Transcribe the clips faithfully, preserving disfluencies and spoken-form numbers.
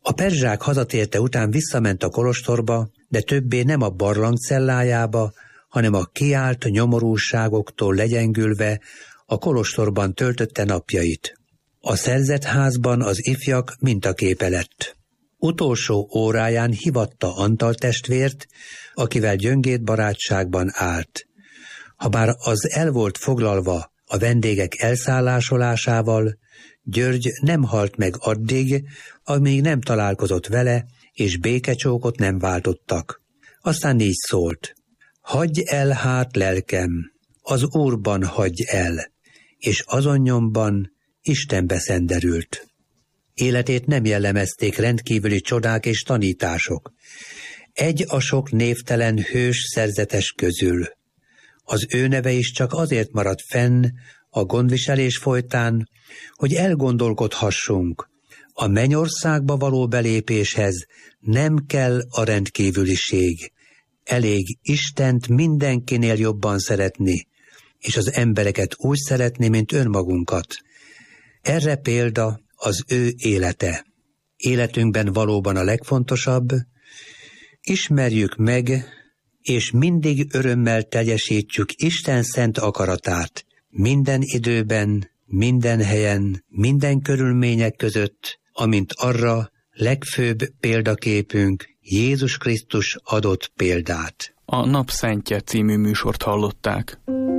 A perzsák hazatérte után visszament a kolostorba, de többé nem a barlang cellájába, hanem a kiált nyomorúságoktól legyengülve a kolostorban töltötte napjait. A szerzett házban az ifjak mintaképe lett. Utolsó óráján hivatta Antal testvért, akivel gyöngéd barátságban állt. Habár az el volt foglalva a vendégek elszállásolásával, György nem halt meg addig, amíg nem találkozott vele, és békecsókot nem váltottak. Aztán így szólt: hagyj el hát, lelkem, az Úrban hagyj el, és azon nyomban Istenbe szenderült. Életét nem jellemezték rendkívüli csodák és tanítások. Egy a sok névtelen hős szerzetes közül. Az ő neve is csak azért maradt fenn a gondviselés folytán, hogy elgondolkodhassunk. A mennyországba való belépéshez nem kell a rendkívüliség. Elég Istent mindenkinél jobban szeretni, és az embereket úgy szeretni, mint önmagunkat. Erre példa az ő élete. Életünkben valóban a legfontosabb: ismerjük meg, és mindig örömmel teljesítsük Isten szent akaratát, minden időben, minden helyen, minden körülmények között, amint arra legfőbb példaképünk, Jézus Krisztus adott példát. A Napszentje című műsort hallották.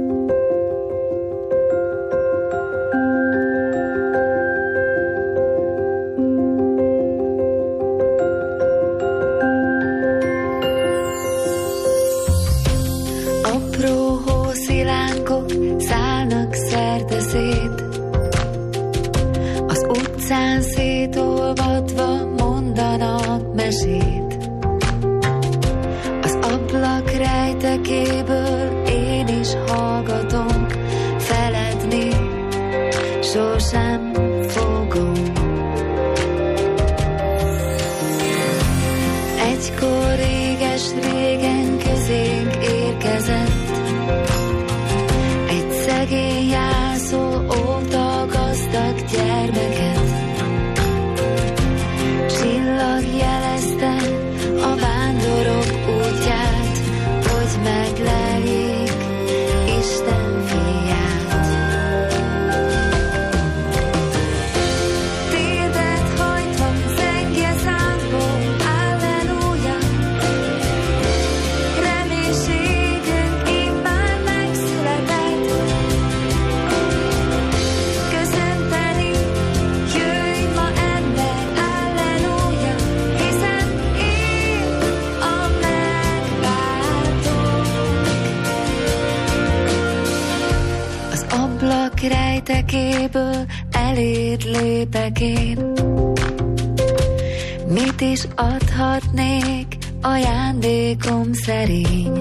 Apró hószilánkok szállnak szerte szét, az utcán szétolvadva mondanak mesét. Az ablak rejtekéből én is hallgatom, feledni sosem fogom. Egykor réges-régen közénk érkezett egy szegény jászol óta gazdag gyermeket. Csillag jelezte a vándorok útját, hogy megleljék Isten fiát. Térdelt hajtva zengje számból, alleluja, reménységünk immár megszületett. Köszönteni jöjj ma ember, alleluja, hiszen én a megváltó. Az ablak rejtekéből eléd lépek én, mit is adhatnék, ajándékom szerény.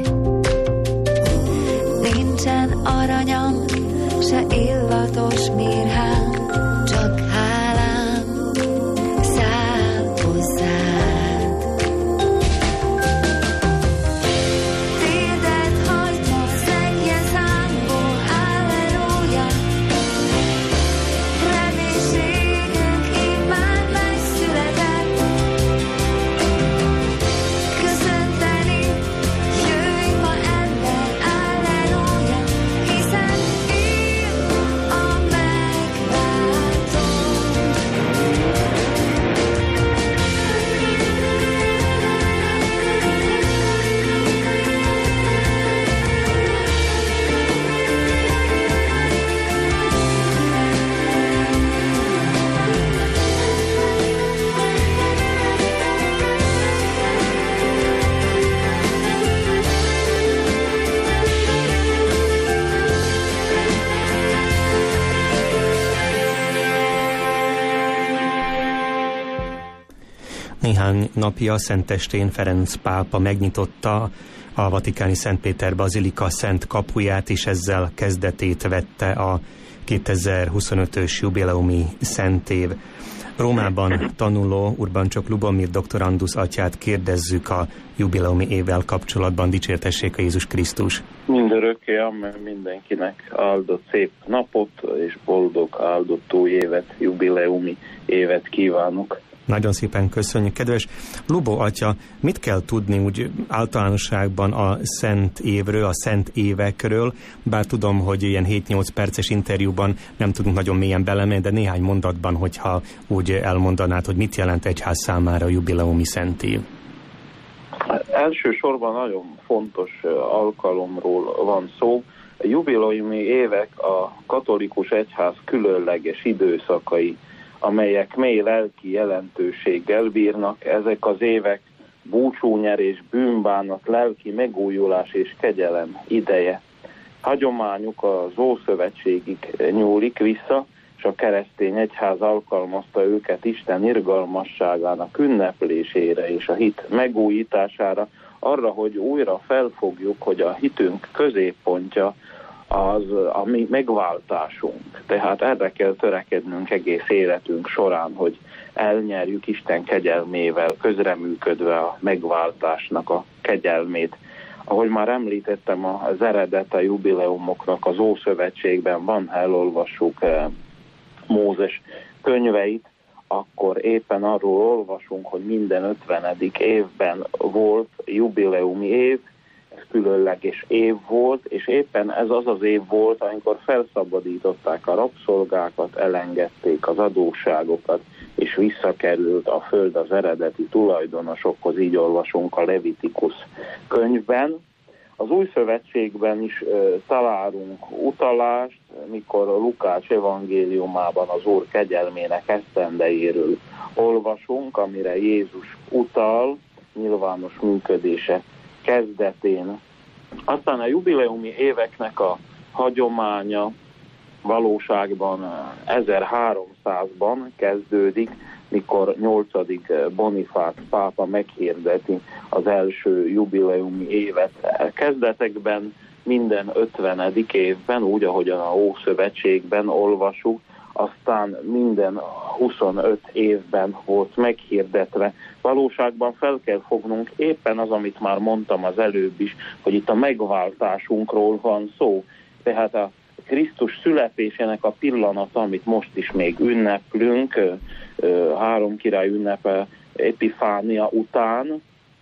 Nincsen aranyam, se illatos mirhám, csak hálám száll hozzád. Térdelt hajtva zengje számból, alleluja, reménységünk immár megszületett. Köszönteni jöjj ma ember, alleluja, hiszen én a megváltó. Néhány napja Szentestén Ferenc pápa megnyitotta a vatikáni Szentpéter bazilika szent kapuját, és ezzel kezdetét vette a kétezer-huszonötös jubileumi szentév. Rómában tanuló Urbancsok Lubomir doktorandusz atyát kérdezzük a jubileumi évvel kapcsolatban. Dicsértessék a Jézus Krisztus! Mindörökké, amen, mindenkinek áldott szép napot és boldog áldott új évet, jubileumi évet kívánok. Nagyon szépen köszönjük. Kedves Lubó atya, mit kell tudni úgy általánosságban a szent évről, a szent évekről, bár tudom, hogy ilyen hét-nyolc perces interjúban nem tudunk nagyon mélyen belemenni, de néhány mondatban, hogyha úgy elmondanád, hogy mit jelent egyház számára a jubileumi szent év. Elsősorban nagyon fontos alkalomról van szó. A jubileumi évek a katolikus egyház különleges időszakai, amelyek mély lelki jelentőséggel bírnak. Ezek az évek búcsúnyerés, bűnbánat, lelki megújulás és kegyelem ideje. Hagyományuk az Ószövetségig nyúlik vissza, és a keresztény egyház alkalmazta őket Isten irgalmasságának ünneplésére és a hit megújítására, arra, hogy újra felfogjuk, hogy a hitünk középpontja az a mi megváltásunk. Tehát erre kell törekednünk egész életünk során, hogy elnyerjük Isten kegyelmével, közreműködve a megváltásnak a kegyelmét. Ahogy már említettem, az eredet a jubileumoknak az Ószövetségben van, ha elolvassuk Mózes könyveit, akkor éppen arról olvasunk, hogy minden ötvenedik évben volt jubileumi év, ez különleges év volt, és éppen ez az az év volt, amikor felszabadították a rabszolgákat, elengedték az adósságokat, és visszakerült a föld az eredeti tulajdonosokhoz, így olvasunk a Levitikus könyvben. Az Új Szövetségben is uh, találunk utalást, mikor a Lukács evangéliumában az Úr kegyelmének esztendejéről olvasunk, amire Jézus utal nyilvános működése kezdetén. Aztán a jubileumi éveknek a hagyománya valóságban ezerháromszázban kezdődik, mikor nyolcadik Bonifác pápa meghirdeti az első jubileumi évet. Kezdetekben minden ötvenedik évben, úgy ahogyan a Ószövetségben olvasuk, aztán minden huszonöt évben volt meghirdetve. Valóságban fel kell fognunk éppen az, amit már mondtam az előbb is, hogy itt a megváltásunkról van szó. Tehát a Krisztus születésének a pillanata, amit most is még ünneplünk, három király ünnepe Epifánia után,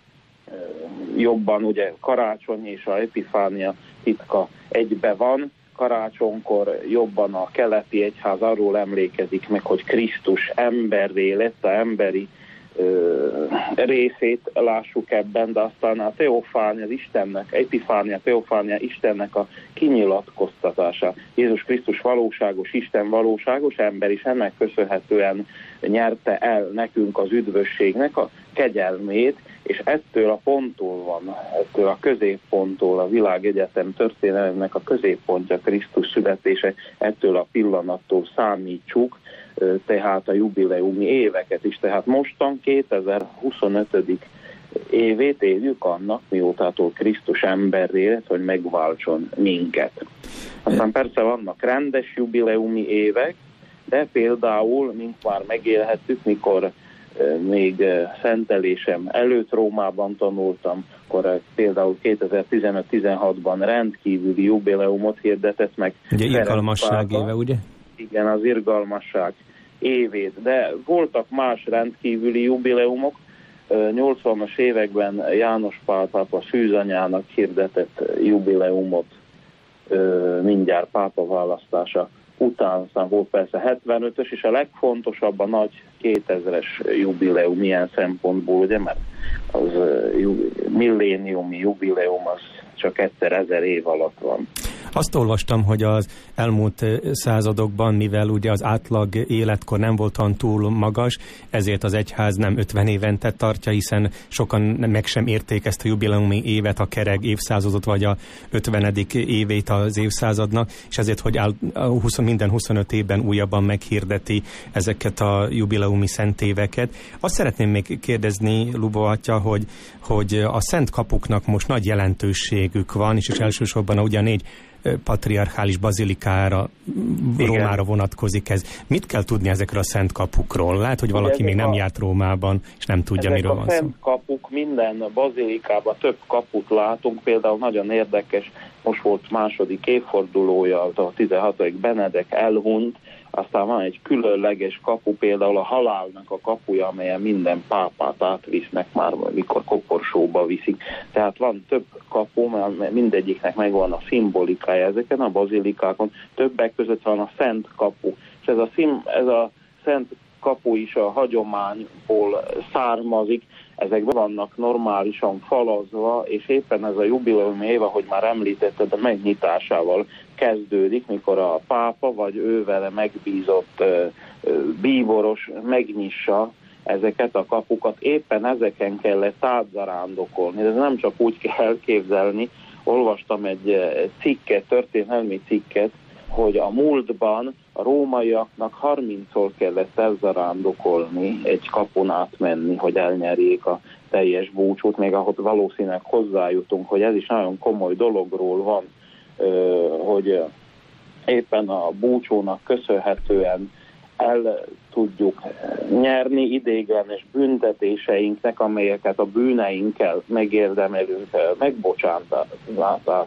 jobban ugye karácsony és a Epifánia titka egybe van. Karácsonykor jobban a keleti egyház arról emlékezik meg, hogy Krisztus emberré lett, a emberi ö, részét lássuk ebben, de aztán a teofánia, az Istennek, Epifánia, teofánia Istennek a kinyilatkoztatása. Jézus Krisztus valóságos, Isten valóságos ember, és ennek köszönhetően nyerte el nekünk az üdvösségnek a kegyelmét, és ettől a ponttól van, ettől a középponttól, a világegyetem történelemnek a középpontja Krisztus születése, ettől a pillanattól számítsuk, tehát a jubileumi éveket is. Tehát mostan kétezer-huszonöt. évét éljük annak, miótától Krisztus emberré lett, hogy megváltson minket. Aztán persze vannak rendes jubileumi évek, de például, mint már megélhettük, mikor még szentelésem előtt Rómában tanultam, akkor például kétezer-tizenöt-tizenhatban rendkívüli jubileumot hirdetett meg. Ugye irgalmasság éve, ugye? Igen, az irgalmasság évét, de voltak más rendkívüli jubileumok. nyolcvanas években János Pál pápa szűzanyának hirdetett jubileumot mindjárt pápa választása után, aztán volt persze hetvenötös, és a legfontosabb a nagy kétezres jubileum ilyen szempontból, ugye, mert az milléniumi jubileum az csak egyszer ezer év alatt van. Azt olvastam, hogy az elmúlt századokban, mivel ugye az átlag életkor nem volt olyan túl magas, ezért az egyház nem ötven évente tartja, hiszen sokan meg sem érték ezt a jubileumi évet, a kerek évszázadot, vagy a ötvenedik évét az évszázadnak, és ezért, hogy áll, húsz, minden huszonöt évben újabban meghirdeti ezeket a jubileumi szentéveket. Azt szeretném még kérdezni, Lubó atya, hogy, hogy a szent kapuknak most nagy jelentőségük van, és, és elsősorban a ugye négy patriarchális bazilikára, igen, Rómára vonatkozik ez. Mit kell tudni ezekről a szent kapukról? Lehet, hogy valaki ezek még nem a, járt Rómában, és nem tudja, miről van szó. Ezek a szent kapuk, minden bazilikában több kaput látunk, például nagyon érdekes, most volt második évfordulója, a tizenhatodik Benedek elhunyt, Aztán van egy különleges kapu, például a halálnak a kapuja, amelyen minden pápát átvisznek már, mikor koporsóba viszik. Tehát van több kapu, mert mindegyiknek megvan a szimbolikája ezeken a bazilikákon. Többek között van a Szent kapu. És ez a, szim, ez a Szent kapu is a hagyományból származik. Ezekben vannak normálisan falazva, és éppen ez a jubileum év, ahogy már említetted, a megnyitásával kezdődik, mikor a pápa vagy ő vele megbízott ö, ö, bíboros megnyissa ezeket a kapukat. Éppen ezeken kellett átzarándokolni. Ez nem csak úgy kell elképzelni. Olvastam egy cikket, történelmi cikket, hogy a múltban a rómaiaknak harmincszor kellett elzarándokolni, egy kapun átmenni, hogy elnyerjék a teljes búcsút, még ahhoz valószínűleg hozzájutunk, hogy ez is nagyon komoly dologról van, hogy éppen a búcsónak köszönhetően el tudjuk nyerni ideiglenes büntetéseinknek, amelyeket a bűneinkkel megérdemelünk, megbocsátást.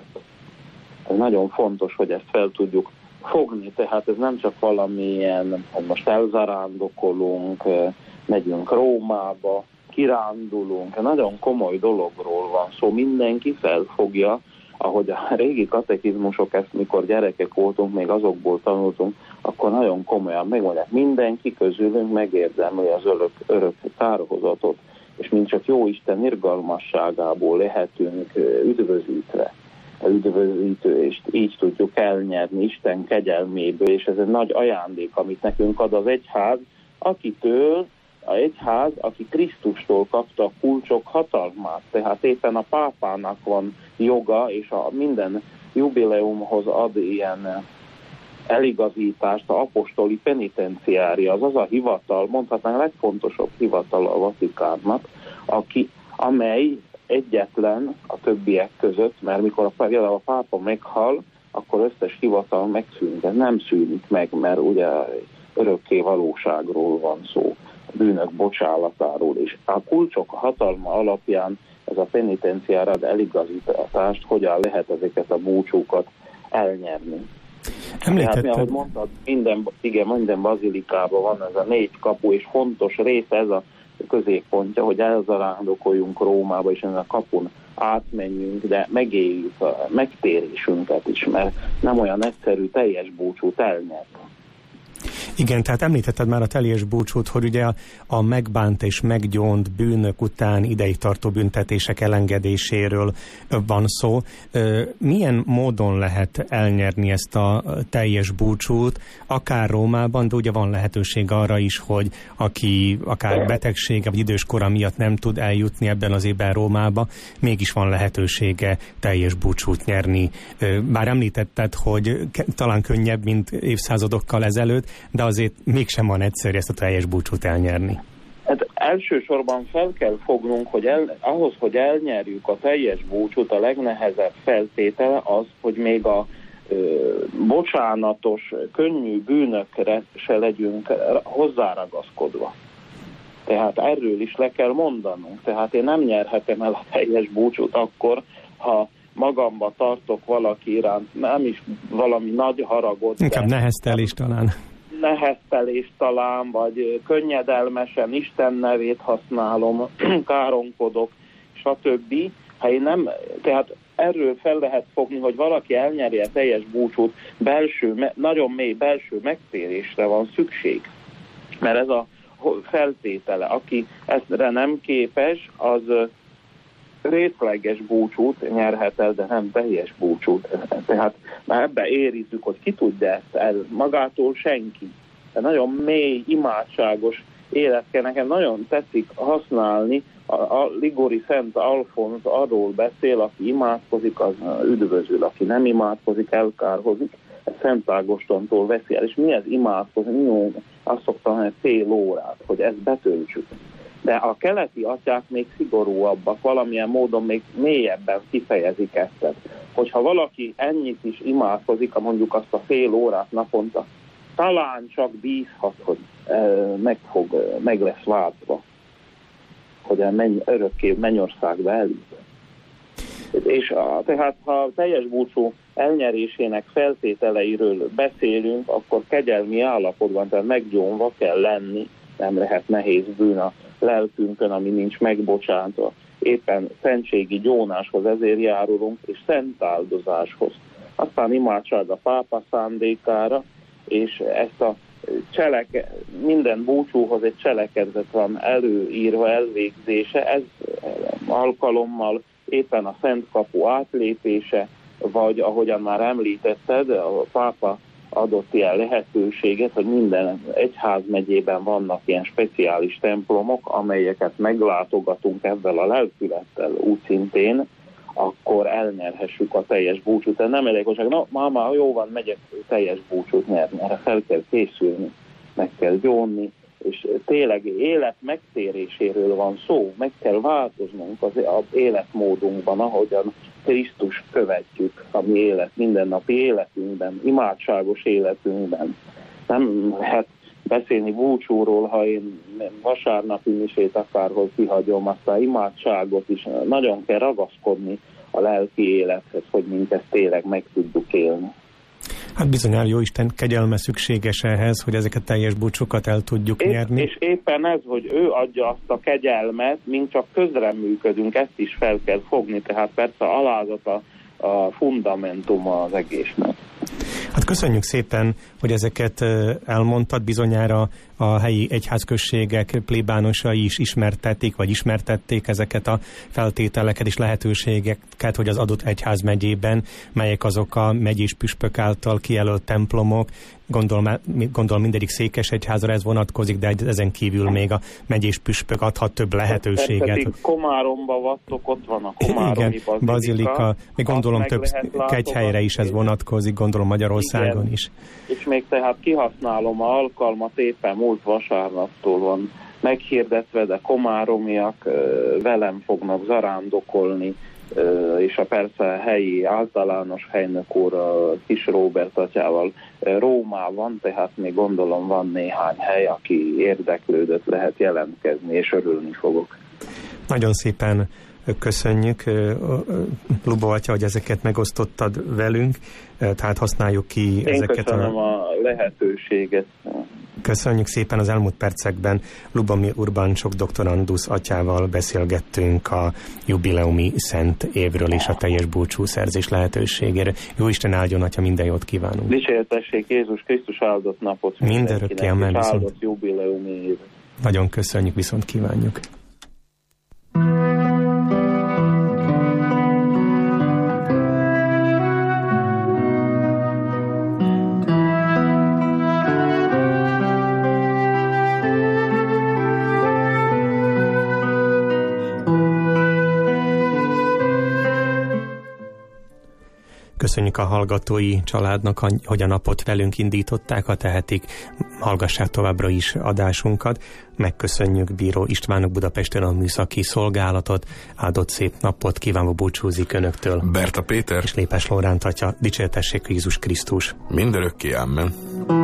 Ez nagyon fontos, hogy ezt fel tudjuk fogni, tehát ez nem csak valamilyen, hogy most elzarándokolunk, megyünk Rómába, kirándulunk, nagyon komoly dologról van szó, mindenki felfogja, ahogy a régi katekizmusok ezt, mikor gyerekek voltunk, még azokból tanultunk, akkor nagyon komolyan megmondják, mindenki közülünk megérdemli az örök, örök tárhozatot, és mint csak Jóisten irgalmasságából lehetünk üdvözítve. Az üdvözítést így tudjuk elnyerni Isten kegyelméből, és ez egy nagy ajándék, amit nekünk ad az egyház, akitől, a egyház, aki Krisztustól kapta a kulcsok hatalmát, tehát éppen a pápának van joga, és a minden jubileumhoz ad ilyen eligazítást, a apostoli penitenciária, az az a hivatal, mondhatnánk a legfontosabb hivatal a Vatikánnak, aki, amely egyetlen a többiek között, mert mikor a, például a pápa meghal, akkor összes hivatal megszűnik, ez nem szűnik meg, mert ugye örökké valóságról van szó, a bűnök bocsálatáról is. A kulcsok hatalma alapján ez a penitenciára ad eligazítást, hogyan lehet ezeket a búcsúkat elnyerni. Hát, mi, ahogy mondtad, minden, igen, minden bazilikában van ez a négy kapu, és fontos része ez a középpontja, hogy elzarándokoljunk Rómába, és ezen a kapun átmenjünk, de megéljük a megtérésünket is, mert nem olyan egyszerű teljes búcsút elnyerni. Igen, tehát említetted már a teljes búcsút, hogy ugye a, a megbánt és meggyónt bűnök után ideig tartó büntetések elengedéséről van szó. Milyen módon lehet elnyerni ezt a teljes búcsút, akár Rómában, de ugye van lehetőség arra is, hogy aki akár betegsége vagy időskora miatt nem tud eljutni ebben az évben Rómába, mégis van lehetősége teljes búcsút nyerni. Bár említetted, hogy talán könnyebb, mint évszázadokkal ezelőtt, de azért mégsem van egyszerű ezt a teljes búcsút elnyerni. Hát elsősorban fel kell fognunk, hogy el, ahhoz, hogy elnyerjük a teljes búcsút, a legnehezebb feltétele az, hogy még a ö, bocsánatos, könnyű bűnökre se legyünk hozzáragaszkodva. Tehát erről is le kell mondanunk. Tehát én nem nyerhetem el a teljes búcsút akkor, ha magamba tartok valaki iránt, nem is valami nagy haragot. Inkább neheztelés talán. Neheztelés talán, vagy könnyedelmesen Isten nevét használom, káronkodok, stb. Ha én nem, tehát erről fel lehet fogni, hogy valaki elnyeri a teljes búcsút, belső, nagyon mély belső megtérésre van szükség. Mert ez a feltétele, aki ezre nem képes, az részleges búcsút nyerhet el, de nem teljes búcsút. Tehát már ebbe érizzük, hogy ki tudja ezt el, magától senki. De nagyon mély, imádságos élet kell. Nekem nagyon tetszik használni, a, a Ligori Szent Alfonz arról beszél, aki imádkozik, az üdvözül, aki nem imádkozik, elkárhozik. Ez Szent Ágostontól veszi el. És mi ez imádkozni? Azt szoktam mondani, fél órát, hogy ezt betöltsük. De a keleti atyák még szigorúabbak, valamilyen módon még mélyebben kifejezik ezt. Hogyha valaki ennyit is imádkozik, mondjuk azt a fél órát naponta, talán csak bízhat, hogy meg, fog, meg lesz váltva, hogy a menny, örökké mennyországba eljut. És a, tehát ha teljes búcsú elnyerésének feltételeiről beszélünk, akkor kegyelmi állapotban, tehát meggyónva kell lenni, nem lehet nehéz bűn a lelkünkön, ami nincs megbocsátva. Éppen szentségi gyónáshoz ezért járulunk, és szent áldozáshoz. Aztán imádság a pápa szándékára, és ezt a cseleke, minden búcsúhoz egy cselekedet van előírva, elvégzése, ez alkalommal éppen a Szent Kapu átlépése, vagy ahogyan már említetted, a pápa adott ilyen lehetőséget, hogy minden egyházmegyében vannak ilyen speciális templomok, amelyeket meglátogatunk ezzel a lelkülettel úgyszintén, akkor elnyerhessük a teljes búcsút. Tehát nem elég, hogy na, máma, jó van, megyek teljes búcsút nyerni, erre fel kell készülni, meg kell gyónni, és tényleg élet megtéréséről van szó, meg kell változnunk az, az életmódunkban, ahogyan Krisztus követjük a mi élet, mindennapi életünkben, imádságos életünkben. Nem lehet beszélni búcsúról, ha én vasárnapi misét akárhol kihagyom, aztán imádságot is. Nagyon kell ragaszkodni a lelki élethez, hogy minket tényleg meg tudjuk élni. Hát bizonyára Jóisten kegyelme szükséges ehhez, hogy ezeket teljes búcsúkat el tudjuk és, nyerni. És éppen ez, hogy ő adja azt a kegyelmet, mint csak közreműködünk, ezt is fel kell fogni, tehát persze alázat a, a fundamentuma az egésznek. Hát köszönjük szépen, hogy ezeket elmondtad, bizonyára a helyi egyházközségek plébánosai is ismertették, vagy ismertették ezeket a feltételeket és lehetőségeket, hogy az adott egyházmegyében, melyek azok a megyés püspök által kijelölt templomok, gondolom, gondolom mindegyik székesegyházra ez vonatkozik, de ezen kívül még a megyés püspök adhat több lehetőséget. Komáromba vattok, ott van a komáromi igen, bazilika, még gondolom több kegyhelyre is ez vonatkozik, gondolom Magyarországon igen. is. És még tehát kihasználom a alkalmat, éppen múlt vasárnaptól van meghirdetve, de komáromiak velem fognak zarándokolni, és a persze helyi általános helynök úr Kis Róbert atyával Rómában, tehát még gondolom van néhány hely, aki érdeklődött, lehet jelentkezni, és örülni fogok. Nagyon szépen köszönjük, Lubo atya, hogy ezeket megosztottad velünk, tehát használjuk ki Én ezeket. Én köszönöm a... a lehetőséget. Köszönjük szépen, az elmúlt percekben Lubomir Urbancsok doktorandusz atyával beszélgettünk a jubileumi szent évről és a teljes búcsúszerzés lehetőségére. Jóisten áldjon, atya, minden jót kívánunk. Dicsértessék Jézus Krisztus, áldott napot mindörökké, amen. És áldott jubileumi év. Nagyon köszönjük, viszont kívánjuk. Köszönjük a hallgatói családnak, hogy a napot velünk indították, ha tehetik, hallgassák továbbra is adásunkat. Megköszönjük Bíró Istvánok Budapesten a műszaki szolgálatot, áldott szép napot kívánva búcsúzik önöktől. Berta Péter és Lépes Lóránt atya, dicsértessék Jézus Krisztus. Mindörökké, amen.